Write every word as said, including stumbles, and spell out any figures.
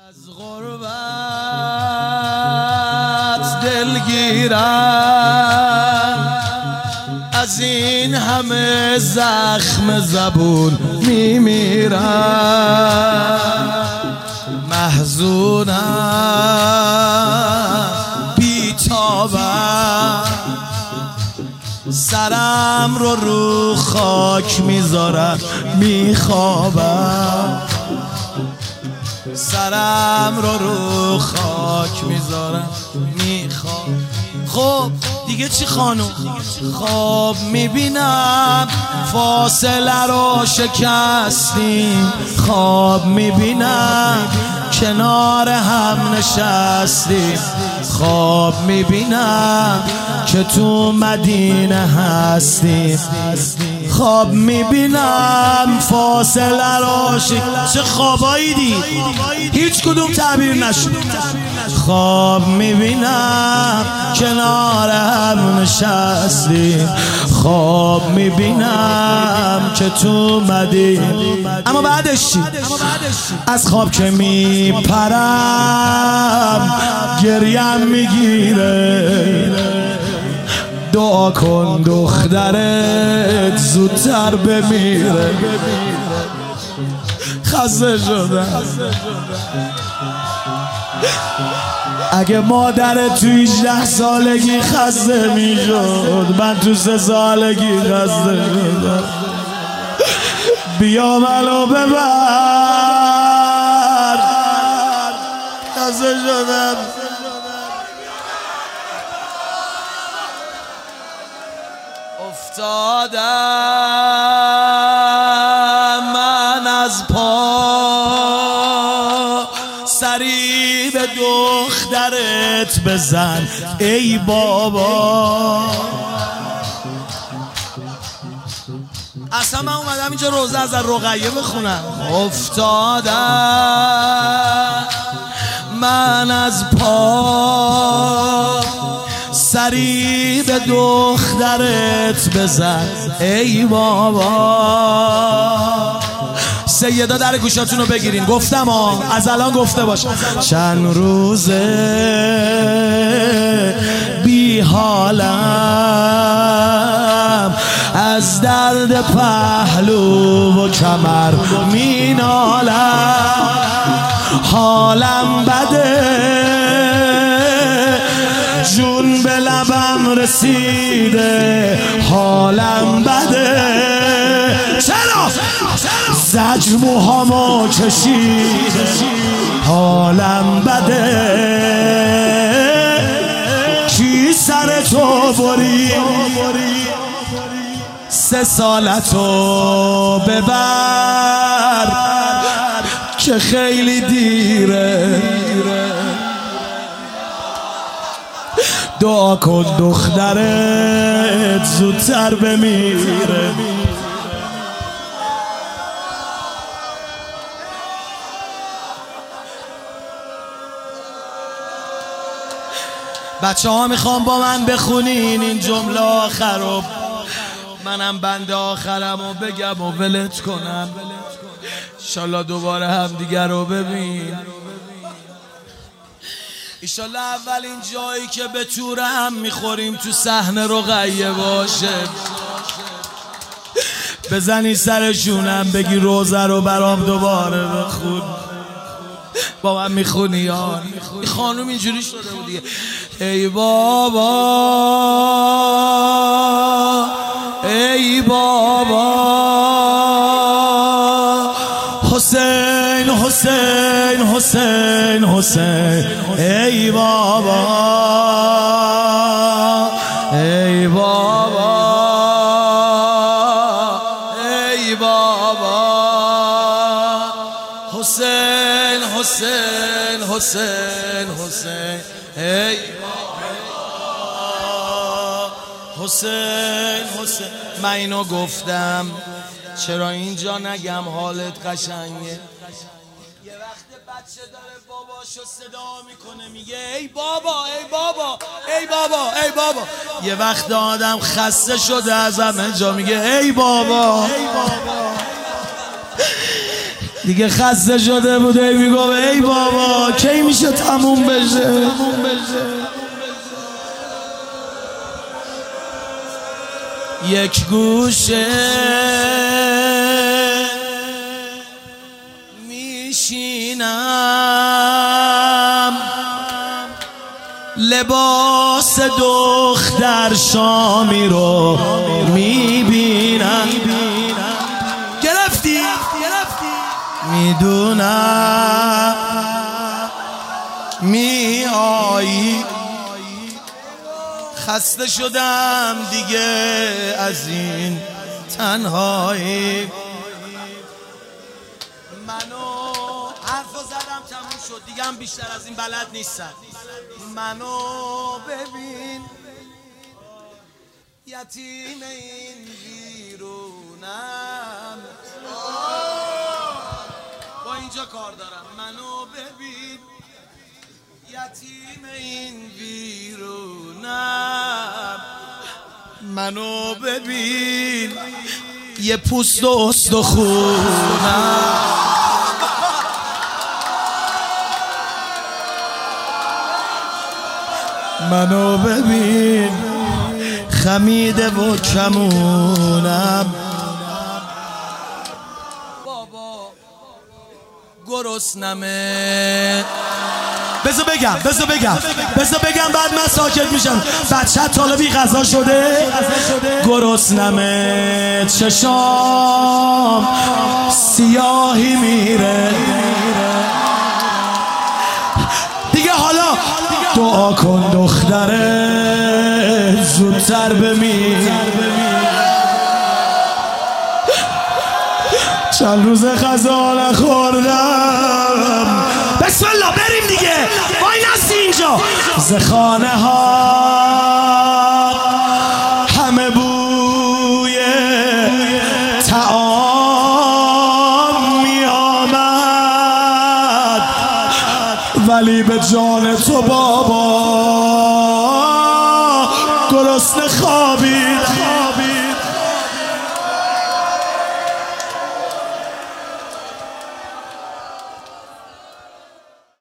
از غربت دلگیرم، از این همه زخم زبون میمیرم، محزونم بیتابم، سرم رو رو خاک میذارم میخوابم، سرم رو رو خاک میذارم میخوابم. خب دیگه چی خانم؟ خواب میبینم فاصله رو شکستیم، خواب میبینم کنار هم نشستیم، خواب میبینم که تو مدینه هستیم، خواب میبینم فاصله رو شکستیم. چه خوابایی دید؟ هیچ کدوم تعبیر نشد. خواب میبینم کنار هم نشستیم، خواب میبینم که تو مدینه. اما بعدش چی؟ از خواب که میپرم گریم میگیره، دعا کن دخترت زودتر بمیره. خسته شدم. اگه مادرت تو هجده سالگی خسته میشد، من تو سه سالگی خسته شدم. بیا منو ببر. خسته شدم. افتادم من از پا، سری به دخترت بزن ای بابا. اصلا من اومدم اینجا روزه از رقیه بخونم. افتادم من از پا، سری به دخترت بزن ای بابا. سیدا در گوشاتون رو بگیرین. گفتم ها، از الان گفته باش. چند روزه بی حالم، از درد پهلو و کمر می نالم، حالم بده جون به لبم رسیده، حالم بده. چرا؟ زجر موهامو کشیده، حالم بده. کی سر تو بری سه سالتو ببر که خیلی دیره. دعا کن دخترت زودتر بمیره. بچه ها میخوام با من بخونین این جمله آخر رو، منم بند آخرم رو بگم و ولت کنم. انشالله دوباره هم دیگر رو ببین. ایشالله اولین جایی که به توره هم میخوریم تو صحنه رقیه باشه. بزنی سرشونم بگی روزه رو برام دوباره بخون. با من میخونی یا این خانوم اینجوری شده بود دیگه. ای بابا ای بابا، حسین حسین حسین حسین، ای بابا ای بابا ای بابا، حسین حسین حسین حسین، ای بابا حسین حسین. من اینو گفتم چرا اینجا نگم حالت قشنگه. یه وقت بچه داره باباشو صدا میکنه میگه ای بابا ای بابا ای بابا ای بابا. یه وقت آدم خسته شده از همه جا میگه ای بابا ای بابا. دیگه خسته شده بوده، میگم ای بابا کی میشه تموم بشه. یک گوشه میشینم لباس دختر شامی رو میبینم. گرفتی؟ میدونم می آیی، خسته شدم دیگه از این تنهایی. منو حرفو زدم تموم شد دیگه، هم بیشتر از این بلد نیستم. منو ببین یتیم این ویرونم، با اینجا کار دارم. منو ببین یتیم این ویرونم، منو ببین یه پوست و استخونم. منو ببین خمیده و کمونم. بابا گرسنمه، بذار بگم بذار بگم بذار بگم بعد من ساکت میشم. بچه طالبی غذا شده؟ گرسنمه، چشام سیاهی میره دیگه. حالا دعا کن دختره زودتر بمیر. چند روز غذا نخوردم. بسم الله بریم دیگه، وای نستی اینجا. ز خانه ها همه بوی طعام می آمد، ولی به جان تو بابا گرسنه خوابید.